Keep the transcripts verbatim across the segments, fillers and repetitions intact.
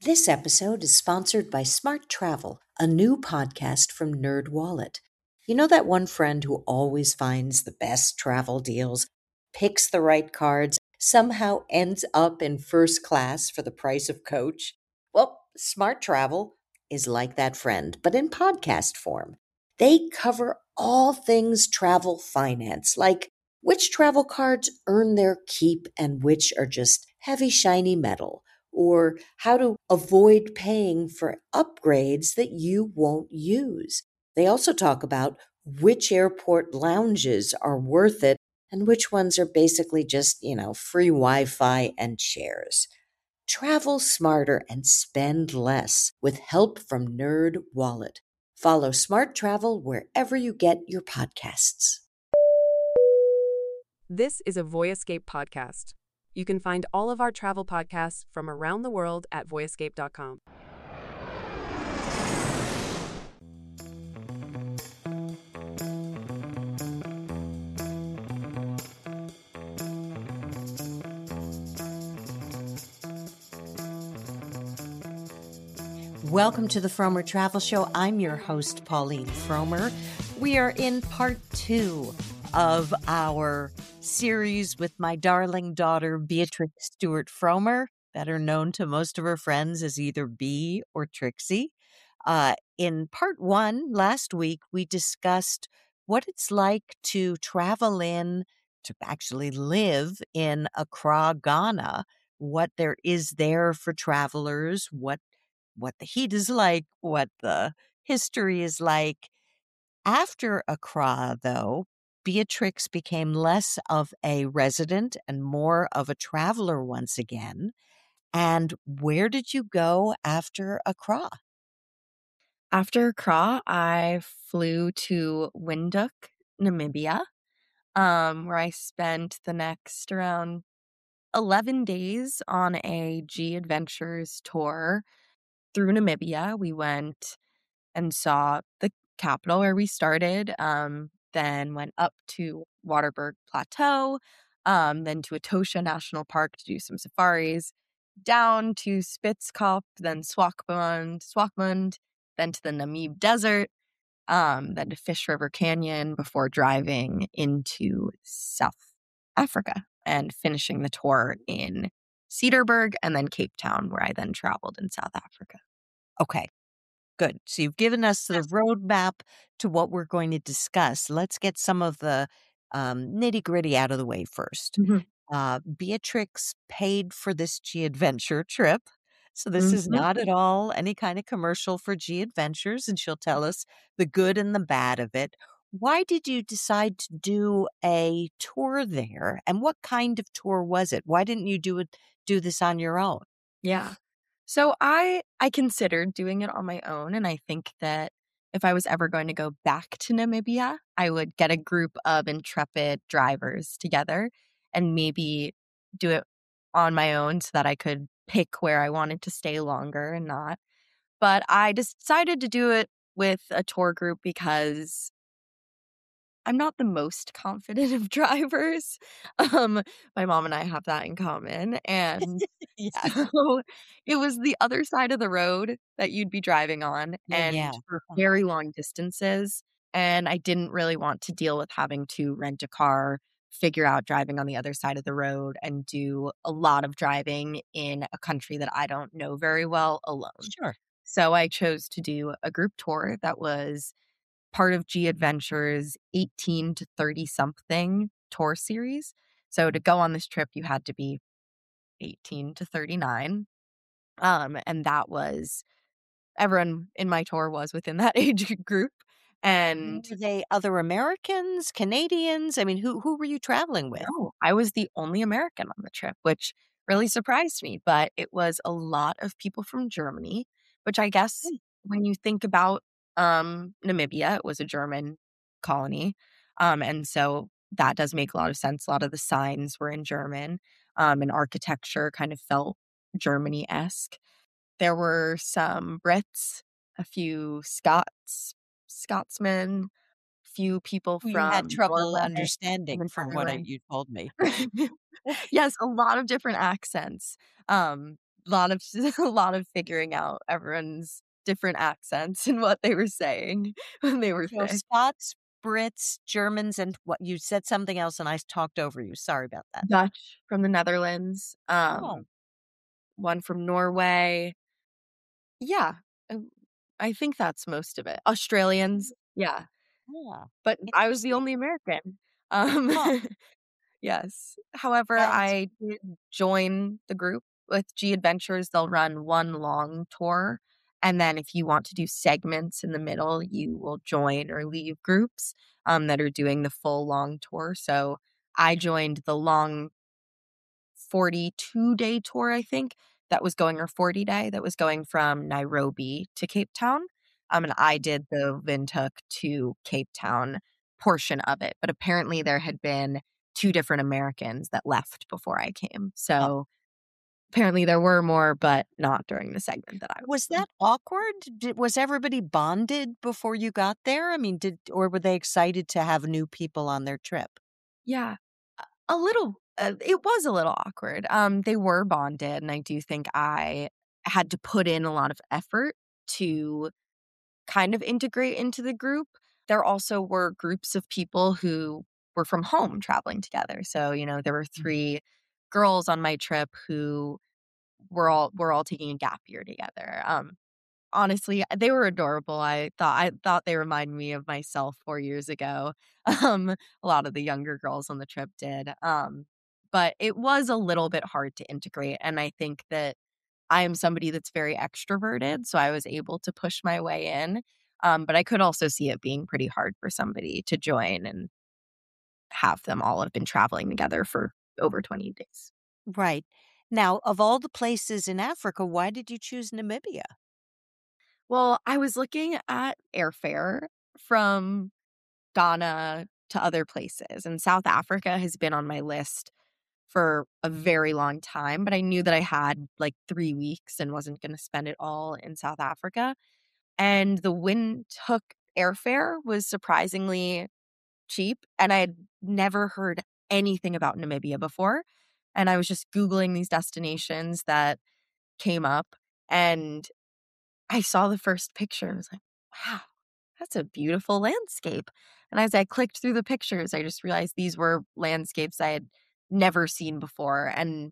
This episode is sponsored by Smart Travel, a new podcast from NerdWallet. You know that one friend who always finds the best travel deals, picks the right cards, somehow ends up in first class for the price of coach? Well, Smart Travel is like that friend, but in podcast form. They cover all things travel finance, like which travel cards earn their keep and which are just heavy, shiny metal, or how to avoid paying for upgrades that you won't use. They also talk about which airport lounges are worth it and which ones are basically just, you know, free Wi Fi and chairs. Travel smarter and spend less with help from Nerd Wallet. Follow Smart Travel wherever you get your podcasts. This is a Voyascape podcast. You can find all of our travel podcasts from around the world at voyascape dot com. Welcome to the Frommer Travel Show. I'm your host, Pauline Frommer. We are in part two of our series with my darling daughter, Beatrix Stewart Frommer, better known to most of her friends as either Bea or Trixie. Uh, in part one, last week, we discussed what it's like to travel in, to actually live in Accra, Ghana, what there is there for travelers, what what the heat is like, what the history is like. After Accra, though, Beatrix became less of a resident and more of a traveler once again. And where did you go after Accra? After Accra, I flew to Windhoek, Namibia, um, where I spent the next around eleven days on a G Adventures tour through Namibia. We went and saw the capital where we started, um, then went up to Waterberg Plateau, um, then to Etosha National Park to do some safaris, down to Spitzkop, then Swakopmund, Swakopmund, then to the Namib Desert, um, then to Fish River Canyon before driving into South Africa and finishing the tour in Cedarburg and then Cape Town, where I then traveled in South Africa. Okay, good. So you've given us the roadmap to what we're going to discuss. Let's get some of the um, nitty gritty out of the way first. Mm-hmm. Uh, Beatrix paid for this G Adventure trip. So this is Mm-hmm. not at all any kind of commercial for G Adventures, and she'll tell us the good and the bad of it. Why did you decide to do a tour there? And what kind of tour was it? Why didn't you do it do this on your own? Yeah. So I I considered doing it on my own, and I think that if I was ever going to go back to Namibia, I would get a group of intrepid drivers together and maybe do it on my own so that I could pick where I wanted to stay longer and not. But I decided to do it with a tour group because I'm not the most confident of drivers. Um, my mom and I have that in common. And Yes. so it was the other side of the road that you'd be driving on Yeah, and yeah. for Uh-huh. very long distances. And I didn't really want to deal with having to rent a car, figure out driving on the other side of the road, and do a lot of driving in a country that I don't know very well alone. Sure. So I chose to do a group tour that was part of G Adventures eighteen to thirty something tour series. So to go on this trip, you had to be eighteen to thirty-nine. Um, and that was everyone in my tour was within that age group. And Were they other Americans, Canadians? I mean, who who were you traveling with? no, I was the only American on the trip, which really surprised me. But it was a lot of people from Germany, which I guess Hmm. when you think about um, Namibia, it was a German colony. Um, and so that does make a lot of sense. A lot of the signs were in German, um, and architecture kind of felt Germany esque. There were some Brits, a few Scots, Scotsmen, few people Who you had from trouble Norway understanding and from what I, Norway. you told me. Yes, a lot of different accents. Um, lot of a lot of figuring out everyone's different accents and what they were saying when they were So sick. Scots, Brits, Germans, and what you said something else, and I talked over you. Sorry about that. Dutch from the Netherlands, Oh, um, one from Norway. Yeah, um, I think that's most of it. Australians, yeah, yeah. but I was the Interesting. only American. Um, Huh. yes. However, And I did join the group with G Adventures. They'll run one long tour, and then if you want to do segments in the middle, you will join or leave groups um, that are doing the full long tour. So I joined the long forty-two day tour, I think, that was going, or forty day, that was going from Nairobi to Cape Town. Um, and I did the Windhoek to Cape Town portion of it. But apparently there had been two different Americans that left before I came. uh, So apparently there were more, but not during the segment that I was was in. that awkward? Did, was everybody bonded before you got there? I mean, did or were they excited to have new people on their trip? Yeah. A little uh, it was a little awkward. Um, they were bonded, and I do think I had to put in a lot of effort to kind of integrate into the group. There also were groups of people who were from home traveling together. So, you know, there were three girls on my trip who were all were all taking a gap year together. Um, honestly, they were adorable. I thought I thought they reminded me of myself four years ago. Um, a lot of the younger girls on the trip did. Um, but it was a little bit hard to integrate, and I think that I am somebody that's very extroverted, so I was able to push my way in. Um, but I could also see it being pretty hard for somebody to join and have them all have been traveling together for over twenty days. Right. Now, of all the places in Africa, why did you choose Namibia? Well, I was looking at airfare from Ghana to other places, and South Africa has been on my list for a very long time, but I knew that I had like three weeks and wasn't gonna spend it all in South Africa, and the Windhoek airfare was surprisingly cheap, and I had never heard anything about Namibia before, and I was just Googling these destinations that came up, and I saw the first picture and was like, "Wow, that's a beautiful landscape." And as I clicked through the pictures, I just realized these were landscapes I had never seen before, and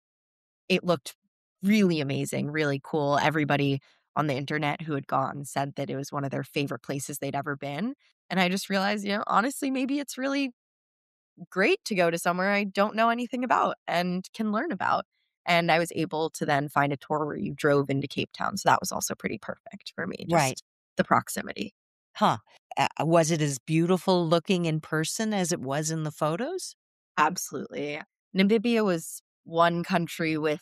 it looked really amazing, really cool. Everybody on the internet who had gone said that it was one of their favorite places they'd ever been. And I just realized, you know, honestly, maybe it's really great to go to somewhere I don't know anything about and can learn about. And I was able to then find a tour where you drove into Cape Town. So that was also pretty perfect for me, Right. just the proximity. Huh. Uh, was it as beautiful looking in person as it was in the photos? Absolutely. Namibia was one country with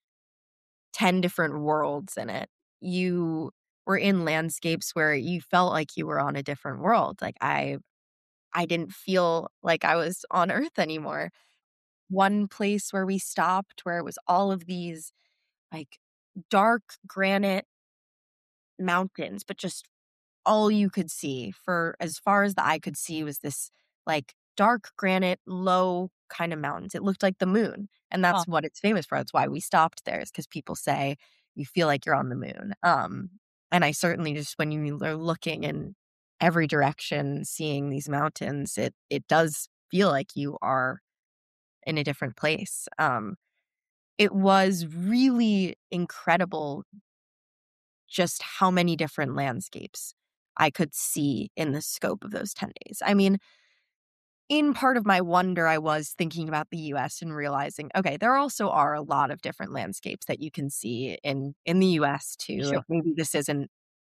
ten different worlds in it. You were in landscapes where you felt like you were on a different world. Like I I didn't feel like I was on Earth anymore. One place where we stopped where it was all of these like dark granite mountains, but just all you could see for as far as the eye could see was this like dark granite, low kind of mountains. It looked like the moon. And Huh. that's what it's famous for. That's why we stopped there, is because people say you feel like you're on the moon. Um, and I certainly just when you are looking in every direction, seeing these mountains, it it does feel like you are in a different place. Um, it was really incredible just how many different landscapes I could see in the scope of those ten days. I mean, in part of my wonder, I was thinking about the U S and realizing, okay, there also are a lot of different landscapes that you can see in in the U S too. Sure. Like maybe this isn't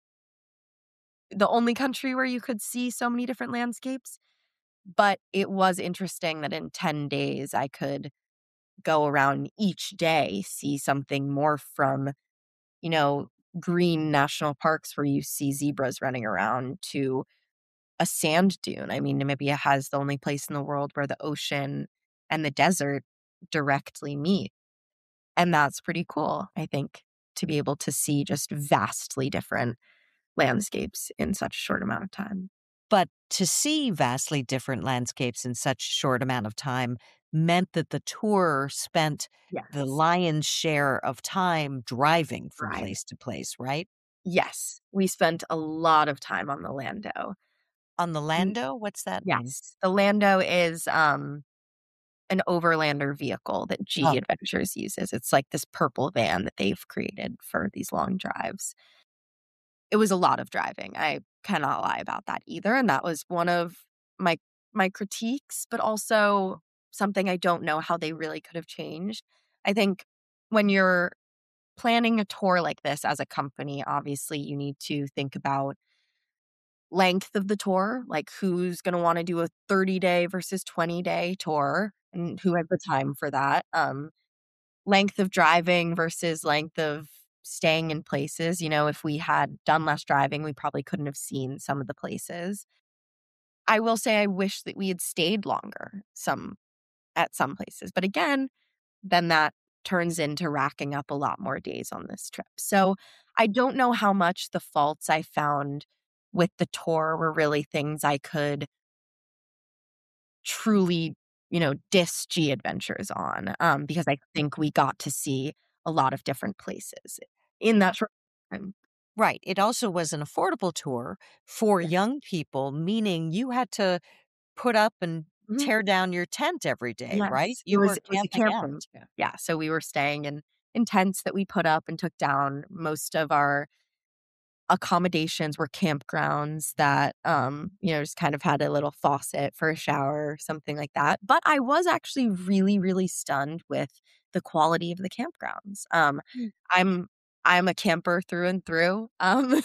the only country where you could see so many different landscapes, but it was interesting that in ten days I could go around each day, see something more from, you know, green national parks where you see zebras running around to a sand dune. I mean, Namibia has the only place in the world where the ocean and the desert directly meet. And that's pretty cool, I think, to be able to see just vastly different landscapes in such a short amount of time. But to see vastly different landscapes in such a short amount of time, meant that the tour spent the Yes. lion's share of time driving from Right. place to place, right? Yes. We spent a lot of time on the Lando. On the Mm, Lando? What's that mean? yes. The Lando is, um, an overlander vehicle that Oh, G Adventures uses. It's like this purple van that they've created for these long drives. It was a lot of driving. I cannot lie about that either, and that was one of my my critiques, but also something I don't know how they really could have changed. I think when you're planning a tour like this as a company, obviously you need to think about length of the tour, like who's going to want to do a thirty day versus twenty day tour and who has the time for that. Um, length of driving versus length of staying in places. You know, if we had done less driving, we probably couldn't have seen some of the places. I will say I wish that we had stayed longer some at some places. But again, then that turns into racking up a lot more days on this trip. So I don't know how much the faults I found with the tour were really things I could truly, you know, diss G Adventures on, um, because I think we got to see a lot of different places in that short time. right. It also was an affordable tour for Yeah. young people, meaning you had to put up and Mhm. tear down your tent every day, right? Yes. It You was were it was a camping out. camping. Yeah. Yeah, so we were staying in in tents that we put up and took down. Most of our accommodations were campgrounds that, um, you know, just kind of had a little faucet for a shower or something like that. But I was actually really, really stunned with the quality of the campgrounds. Um, Mm. I'm I'm a camper through and through. Um,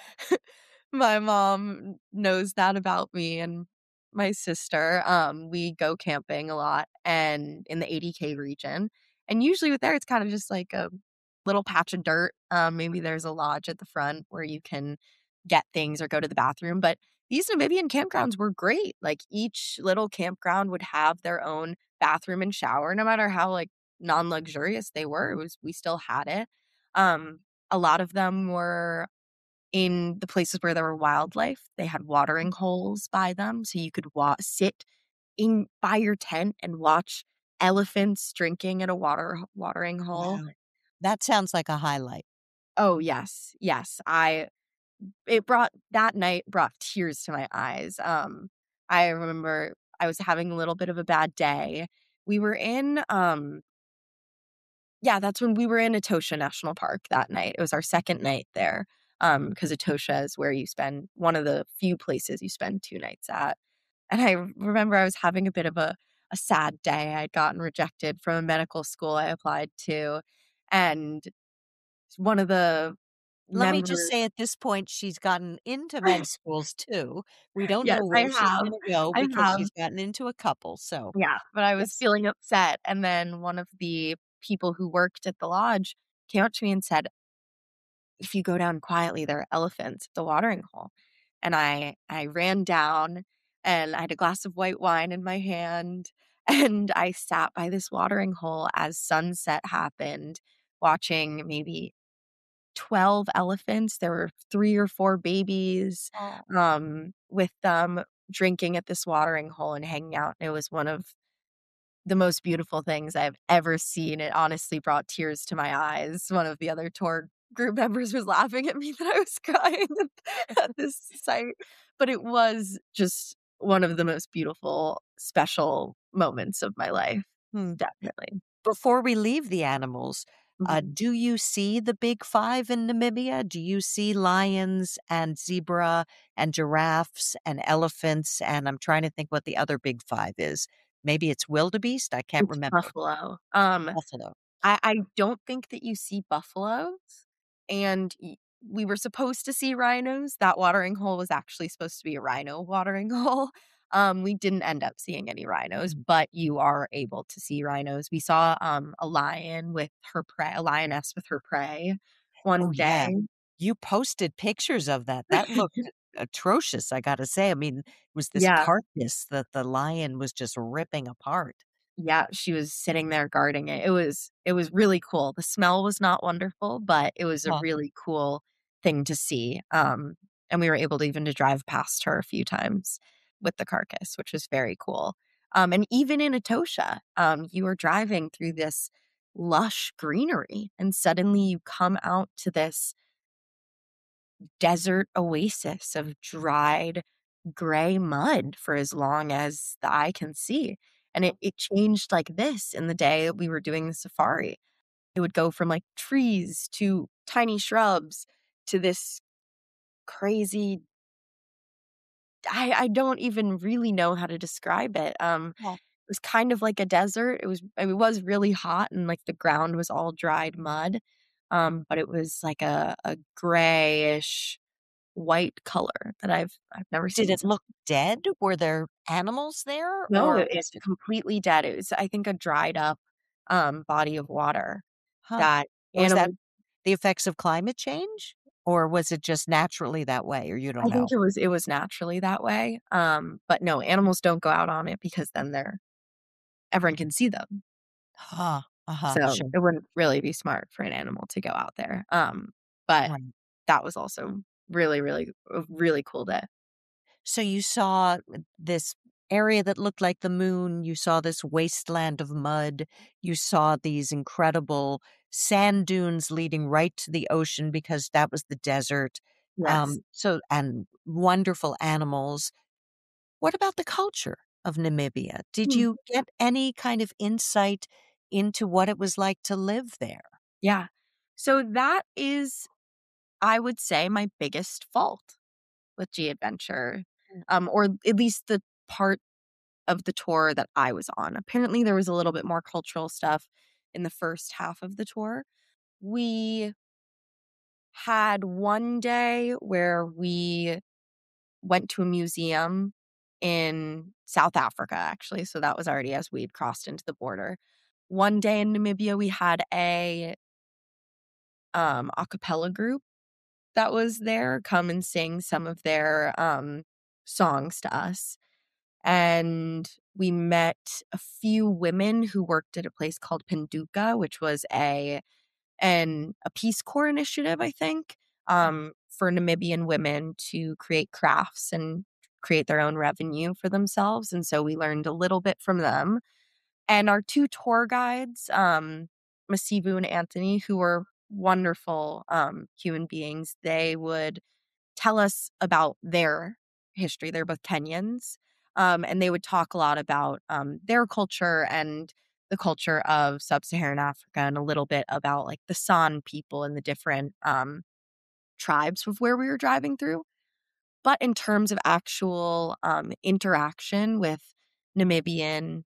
my mom knows that about me and my sister. Um, we go camping a lot and in the eighty K region. And usually with there, it's kind of just like a little patch of dirt. Um, maybe there's a lodge at the front where you can get things or go to the bathroom. But these Namibian campgrounds were great. Like each little campground would have their own bathroom and shower, no matter how like non-luxurious they were. It was we still had it. Um, a lot of them were in the places where there were wildlife. They had watering holes by them, so you could wa- sit in by your tent and watch elephants drinking at a water watering hole. Wow. That sounds like a highlight. Oh, yes. Yes. I it brought that night brought tears to my eyes. Um, I remember I was having a little bit of a bad day. We were in, um yeah, that's when we were in Etosha National Park that night. It was our second night there, um, because Etosha is where you spend one of the few places you spend two nights at. And I remember I was having a bit of a a sad day. I'd gotten rejected from a medical school I applied to, and one of the Let me just members say at this point, she's gotten into med schools too. We don't Yes, know I where she's have. gonna go I because have. she's gotten into a couple, so Yeah, but I was yes. feeling upset, and then one of the people who worked at the lodge came up to me and said, "If you go down quietly, there are elephants at the watering hole." And I I ran down, and I had a glass of white wine in my hand, and I sat by this watering hole as sunset happened, watching maybe twelve elephants. There were three or four babies, Oh. um, with them drinking at this watering hole and hanging out. It was one of the most beautiful things I've ever seen. It honestly brought tears to my eyes. One of the other tour group members was laughing at me that I was crying at this sight, but it was just one of the most beautiful, special moments of my life. Hmm. Definitely. Before we leave the animals, uh, Mhm. do you see the big five in Namibia? Do you see lions and zebra and giraffes and elephants? And I'm trying to think what the other big five is. Maybe it's wildebeest? I can't It's remember. buffalo. Um, Buffalo. I I don't think that you see buffaloes, and y we were supposed to see rhinos. That watering hole was actually supposed to be a rhino watering hole. Um, we didn't end up seeing any rhinos, but you are able to see rhinos. We saw, um, a lion with her prey a lioness with her prey Oh, one yeah. day. You posted pictures of that. That looked atrocious, I gotta say. I mean, it was this Yeah. carcass that the lion was just ripping apart. Yeah, she was sitting there guarding it. It was it was really cool. The smell was not wonderful, but it was a Huh. really cool thing to see. Um, and we were able to even to drive past her a few times with the carcass, which was very cool. Um, and even in Etosha, um, you are driving through this lush greenery, and suddenly you come out to this desert oasis of dried gray mud for as long as the eye can see. And it, it changed like this in the day that we were doing the safari. It would go from like trees to tiny shrubs to this crazy. I, I don't even really know how to describe it. Um, Well, it was kind of like a desert. It was I mean, it was really hot, and like the ground was all dried mud. Um, but it was like a, a grayish white color that I've I've never did seen. it look dead? Were there animals there, No, or it was it's it completely dead. It was, I think, a dried up, um, body of water huh? that Was that animals. the effects of climate change, or was it just naturally that way, or you don't I think know? it was it was naturally that way, um, but no, animals don't go out on it because then they're everyone can see them. Huh, uh-huh, So, sure, it wouldn't really be smart for an animal to go out there, um, but right. that was also really, really a really cool day. So you saw this area that looked like the moon, you saw this wasteland of mud, you saw these incredible sand dunes leading right to the ocean because that was the desert, Yes. um, so and wonderful animals. What about the culture of Namibia? Did Hmm, you get any kind of insight into what it was like to live there? yeah. So that is, I would say, my biggest fault with G Adventure, Mm. um, or at least the part of the tour that I was on. Apparently, there was a little bit more cultural stuff in the first half of the tour. We had one day where we went to a museum in South Africa, actually. So that was already as we'd crossed into the border. One day in Namibia, we had a um, a cappella group that was there come and sing some of their um, songs to us. And we met a few women who worked at a place called Pinduka, which was a an a Peace Corps initiative, I think, um, for Namibian women to create crafts and create their own revenue for themselves. And so we learned a little bit from them. And our two tour guides, um, Masivu and Anthony, who were wonderful um, human beings, they would tell us about their history. They're both Kenyans. Um, and they would talk a lot about um, their culture and the culture of sub-Saharan Africa, and a little bit about like the San people and the different um, tribes of where we were driving through. But in terms of actual um, interaction with Namibian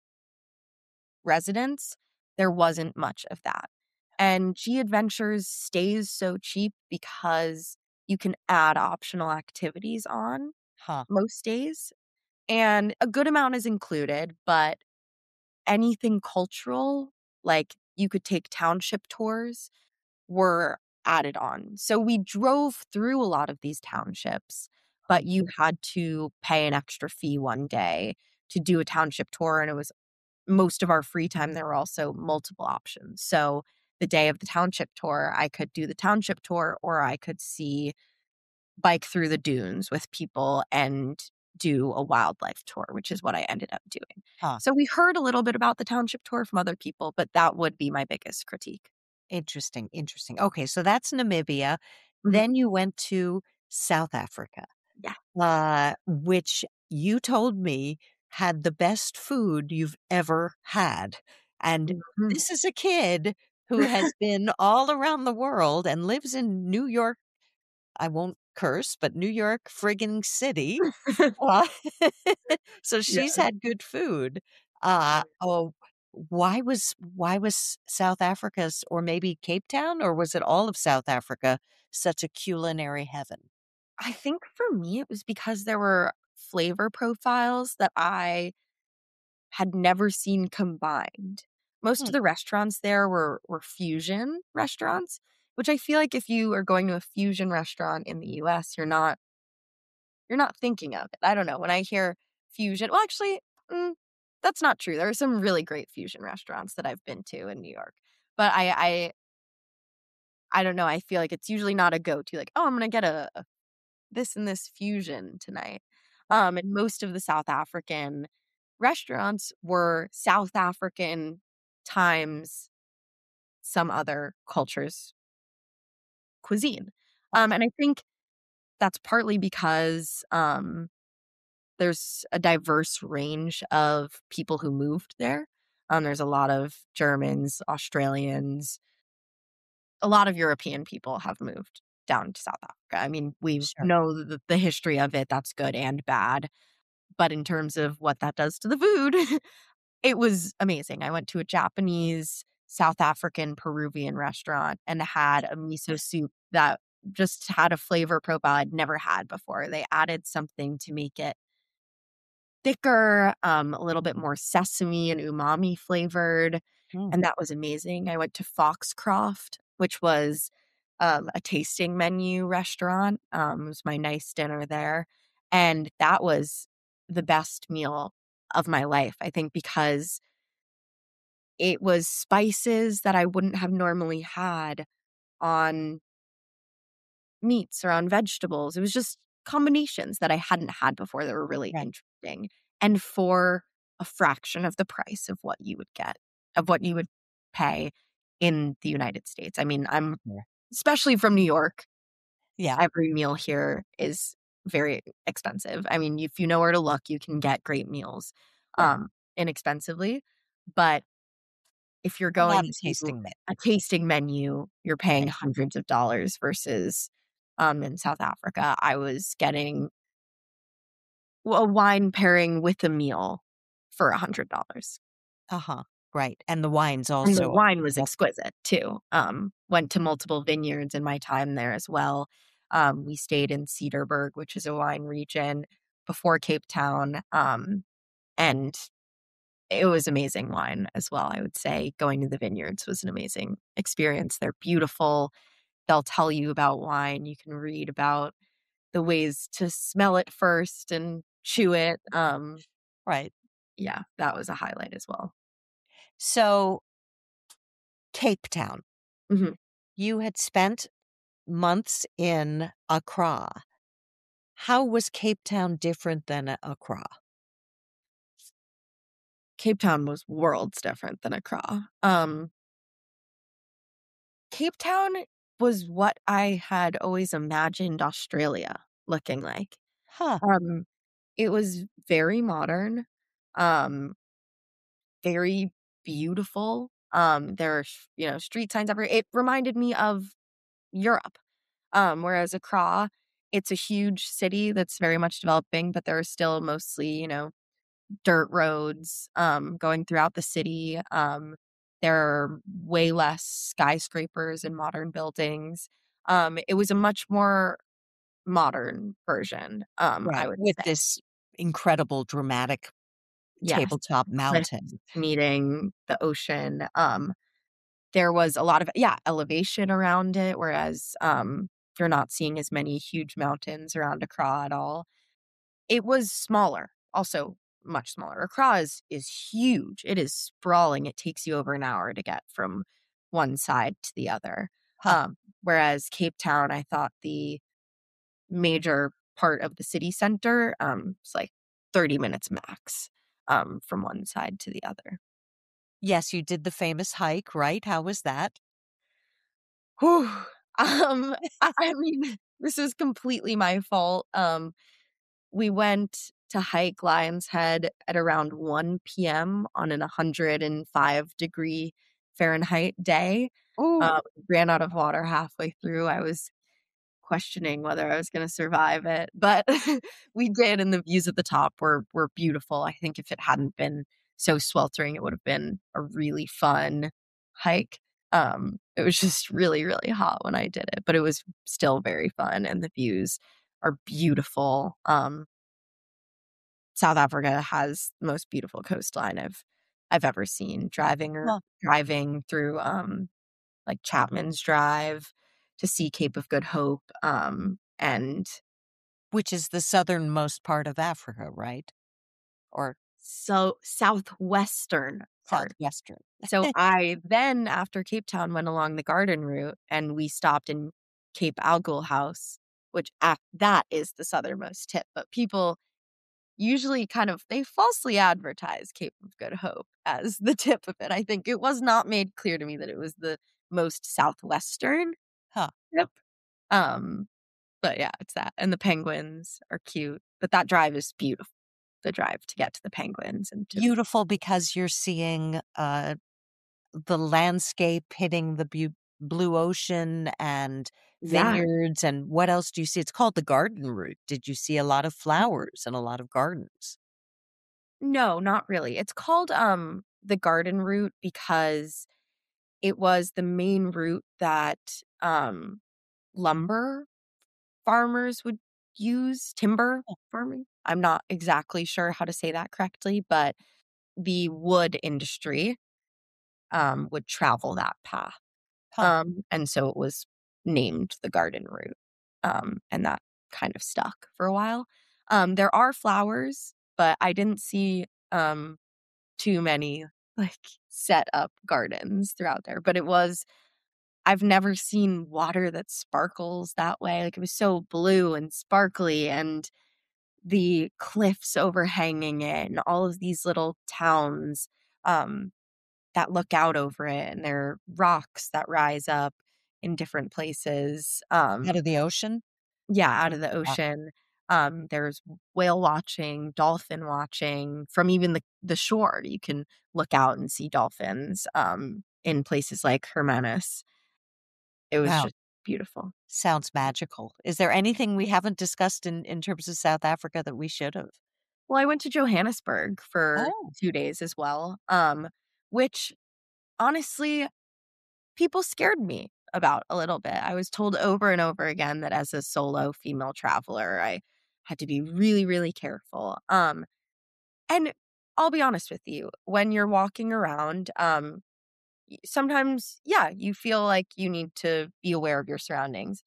residents, there wasn't much of that. And G Adventures stays so cheap because you can add optional activities on Huh. most days, and a good amount is included, but anything cultural, like you could take township tours, were added on. So we drove through a lot of these townships, but you had to pay an extra fee one day to do a township tour, and it was most of our free time. There were also multiple options. So the day of the township tour, I could do the township tour, or I could see bike through the dunes with people and do a wildlife tour, which is what I ended up doing. Huh. So we heard a little bit about the township tour from other people, but that would be my biggest critique. Interesting, interesting. Okay, so that's Namibia. Mhm. Then you went to South Africa, Yeah. uh, which you told me had the best food you've ever had. And Mhm. this is a kid who has been all around the world and lives in New York. I won't curse, but New York friggin' city. Uh, so Yeah. she's had good food. Uh, oh, why was why was South Africa's, or maybe Cape Town, or was it all of South Africa such a culinary heaven? I think for me, it was because there were flavor profiles that I had never seen combined. Most Hmm, of the restaurants there were were fusion restaurants, which I feel like if you are going to a fusion restaurant in the U S, you're not you're not thinking of it. I don't know. When I hear fusion, well, actually, mm, that's not true. There are some really great fusion restaurants that I've been to in New York, but I I I don't know. I feel like it's usually not a go to. Like, oh, I'm gonna get a, a this and this fusion tonight. right. Um, and most of the South African restaurants were South African times some other culture's cuisine. Um, and I think that's partly because um, there's a diverse range of people who moved there. Um, there's a lot of Germans, Australians, a lot of European people have moved down to South Africa. I mean, we Sure. know the, the history of it. That's good and bad. But in terms of what that does to the food, it was amazing. I went to a Japanese, South African, Peruvian restaurant and had a miso soup that just had a flavor profile I'd never had before. They added something to make it thicker, um, a little bit more sesame and umami flavored, Mm. and that was amazing. I went to Foxcroft, which was um, a tasting menu restaurant. Um, it was my nice dinner there, and that was the best meal of my life, I think, because it was spices that I wouldn't have normally had on meats or on vegetables. It was just combinations that I hadn't had before that were really Right. interesting, and for a fraction of the price of what you would get, of what you would pay in the United States. I mean, I'm Yeah. especially from New York, Yeah. every meal here is very expensive. I mean, if you know where to look, you can get great meals Sure. um, inexpensively. But if you're Well, not going a to tasting menu. a tasting menu, you're paying Right. hundreds of dollars versus um, in South Africa, I was getting a wine pairing with a meal for one hundred dollars. Uh-huh. Right. And the wine's And the also wine was well, exquisite too. Um, went to multiple vineyards in my time there as well. Um, we stayed in Cedarburg, which is a wine region before Cape Town. Um, and it was amazing wine as well. I would say going to the vineyards was an amazing experience. They're beautiful. They'll tell you about wine. You can read about the ways to smell it first and chew it. Um, right. yeah, that was a highlight as well. So Cape Town, Mhm. you had spent months in Accra. How was Cape Town different than A- Accra? Cape Town was worlds different than Accra. Um, Cape Town was what I had always imagined Australia looking like. Huh. Um, it was very modern, um, very beautiful. Um, there are, sh- you know, street signs everywhere. It reminded me of Europe. Um, whereas Accra, it's a huge city that's very much developing, but there are still mostly, you know, dirt roads um, going throughout the city. Um, there are way less skyscrapers and modern buildings. Um, it was a much more modern version, um, I Right. would With say. this incredible dramatic Yes, tabletop cliffs mountain. meeting the ocean. Um, there was a lot of, yeah, elevation around it, whereas um, you're not seeing as many huge mountains around Accra at all. It was smaller, also much smaller. Accra is is huge. It is sprawling. It takes you over an hour to get from one side to the other. Huh. Um, whereas Cape Town, I thought the major part of the city center um, was like thirty minutes max um, from one side to the other. Yes, you did the famous hike, right? How was that? Whew. Um, I, I mean, this is completely my fault. Um, we went to hike Lion's Head at around one p.m. on an one hundred five degree Fahrenheit day. Ooh. Uh, ran out of water halfway through. I was questioning whether I was going to survive it, but we did, and the views at the top were were beautiful. I think if it hadn't been so sweltering, it would have been a really fun hike. Um, it was just really, really hot when I did it, but it was still very fun, and the views are beautiful. Um, South Africa has the most beautiful coastline I've I've ever seen. Driving or Huh. driving through um like Chapman's Drive to see Cape of Good Hope. Um and Which is the southernmost part of Africa, right? Or so southwestern part. southwestern. So I then after Cape Town went along the garden route and we stopped in Cape Algul House, which at, that is the southernmost tip. But people usually kind of, they falsely advertise Cape of Good Hope as the tip of it. I think it was not made clear to me that it was the most southwestern Huh. tip. Um, but yeah, it's that. And the penguins are cute, but that drive is beautiful. The drive to get to the penguins and to Beautiful because you're seeing uh, the landscape hitting the bu- blue ocean and yeah. vineyards. And what else do you see? It's called the garden route. Did you see a lot of flowers and a lot of gardens? No, not really. It's called um the garden route because it was the main route that um lumber farmers would use, timber farming. I'm not exactly sure how to say that correctly, but the wood industry um would travel that path. Huh. Um and so it was named the garden route. Um and that kind of stuck for a while. Um there are flowers, but I didn't see um too many like set up gardens throughout there, but it was, I've never seen water that sparkles that way. Like it was so blue and sparkly, and the cliffs overhanging it and all of these little towns um that look out over it, and there are rocks that rise up in different places. Um Out of the ocean? yeah, out of the Yeah. ocean. Um, there's whale watching, dolphin watching from even the, the shore. You can look out and see dolphins um, in places like Hermanus. It was Wow. just beautiful. Sounds magical. Is there anything we haven't discussed in, in terms of South Africa that we should have? Well, I went to Johannesburg for Oh. two days as well, um, which honestly, people scared me about a little bit. I was told over and over again that as a solo female traveler, I had to be really, really careful. Um, and I'll be honest with you, when you're walking around, um, y- sometimes, yeah, you feel like you need to be aware of your surroundings.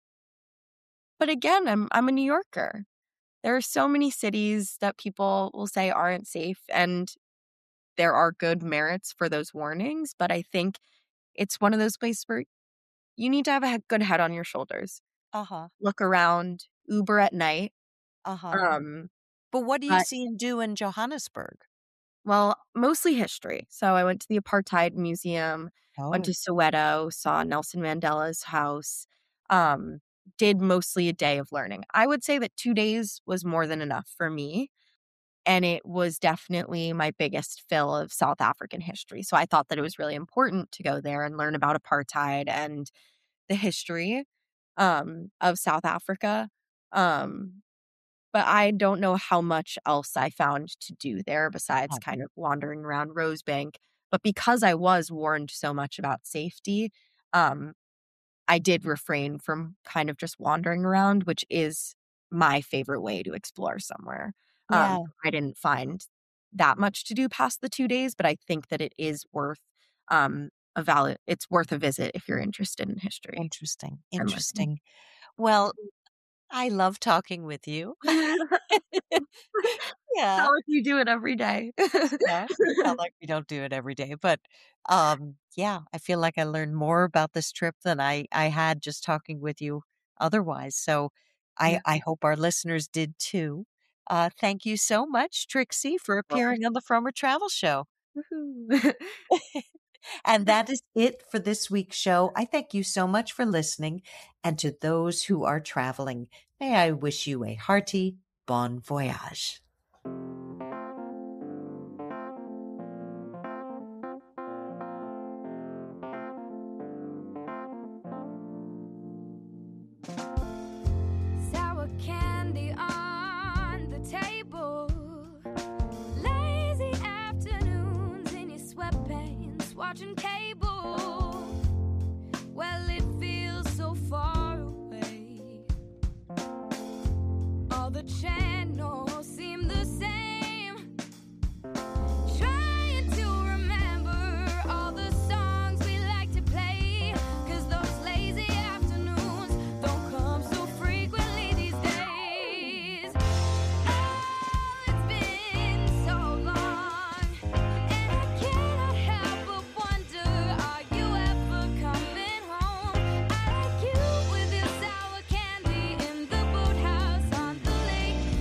But again, I'm I'm a New Yorker. There are so many cities that people will say aren't safe, and there are good merits for those warnings. But I think it's one of those places where you need to have a he- good head on your shoulders. Uh-huh. Look around, Uber at night. Uh-huh. Um, But what do you but, see and do in Johannesburg? well, mostly history. So I went to the Apartheid Museum, went to Oh. Soweto, saw Nelson Mandela's house, um, did mostly a day of learning. I would say that two days was more than enough for me. And it was definitely my biggest fill of South African history. So I thought that it was really important to go there and learn about apartheid and the history um, of South Africa. Um, but I don't know how much else I found to do there besides Oh. kind of wandering around Rosebank. But because I was warned so much about safety, um, I did refrain from kind of just wandering around, which is my favorite way to explore somewhere. Um, Yeah. I didn't find that much to do past the two days, but I think that it is worth um, a valid. It's worth a visit if you're interested in history Interesting. and listening. Interesting. Well, I love talking with you. Yeah. Not like you do it every day. Yeah. Not like we don't do it every day, but um, yeah, I feel like I learned more about this trip than I I had just talking with you otherwise. So I Yeah. I hope our listeners did too. Uh, thank you so much, Trixie, for Well, appearing on the Frommer Travel Show. woohoo. And that is it for this week's show. I thank you so much for listening. And to those who are traveling, may I wish you a hearty bon voyage. Sour candy on the table, lazy afternoons in your sweatpants, watching cable. Well, it feels so far away. All the channels seem the same. Trying to remember all the songs we like to play, 'cause those lazy afternoons don't come so frequently these days. Oh, it's been so long, and I cannot help but wonder, are you ever coming home? I like you with your sour candy in the boathouse on the lake.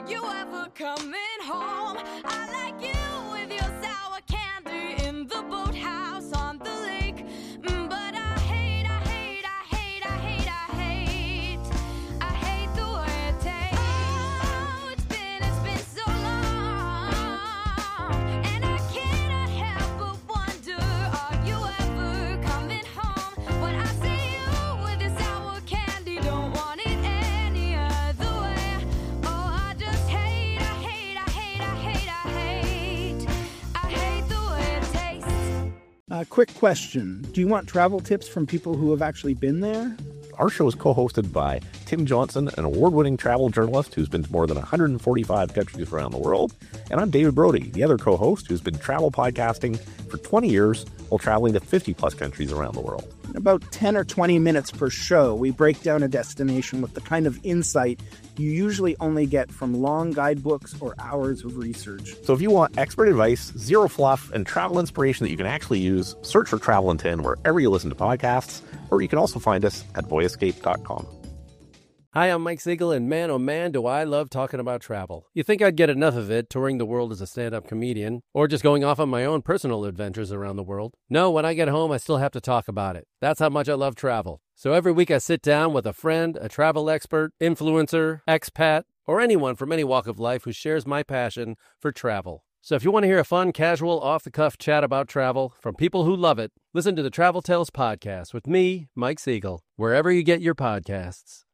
you ever coming home? I like you with your sour candy in the boathouse on the lake. Mm, But I hate, I hate, I hate, I hate, I hate, I hate the way it tastes. Oh, it's been, it's been so long, and I cannot help but wonder, are you ever coming home? When I see you with your sour candy, don't want it any other way. Oh, I just hate, I hate, I hate, I hate, I hate, I hate the way it tastes. Uh, quick question. Do you want travel tips from people who have actually been there? Our show is co-hosted by Tim Johnson, an award-winning travel journalist who's been to more than one hundred forty-five countries around the world. And I'm David Brody, the other co-host who's been travel podcasting for twenty years while traveling to fifty plus countries around the world. In about ten or twenty minutes per show, we break down a destination with the kind of insight you usually only get from long guidebooks or hours of research. So if you want expert advice, zero fluff, and travel inspiration that you can actually use, search for Travel in ten wherever you listen to podcasts, or you can also find us at voy escape dot com. Hi, I'm Mike Siegel, and man, oh man, do I love talking about travel. You think I'd get enough of it touring the world as a stand-up comedian, or just going off on my own personal adventures around the world? No, when I get home, I still have to talk about it. That's how much I love travel. So every week I sit down with a friend, a travel expert, influencer, expat, or anyone from any walk of life who shares my passion for travel. So if you want to hear a fun, casual, off-the-cuff chat about travel from people who love it, listen to the Travel Tales podcast with me, Mike Siegel, wherever you get your podcasts.